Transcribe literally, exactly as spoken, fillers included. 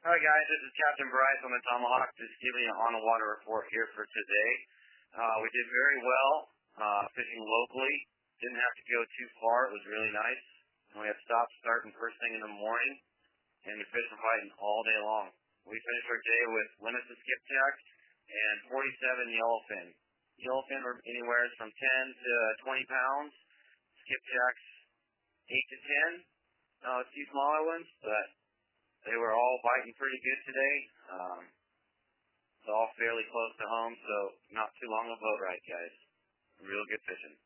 Hi guys, this is Captain Bryce on the Tomahawk, just giving you an on-the-water report here for today. Uh, we did very well uh, fishing locally. Didn't have to go too far. It was really nice. And we had stops starting first thing in the morning, and the fish were fighting all day long. We finished our day with limits of skipjack and forty-seven yellowfin. Yellowfin were anywhere from ten to twenty pounds. Skipjacks eight to ten. Uh, a few smaller ones, but they were all biting pretty good today. Um, it's all fairly close to home, so not too long of a boat ride, guys. Real good fishing.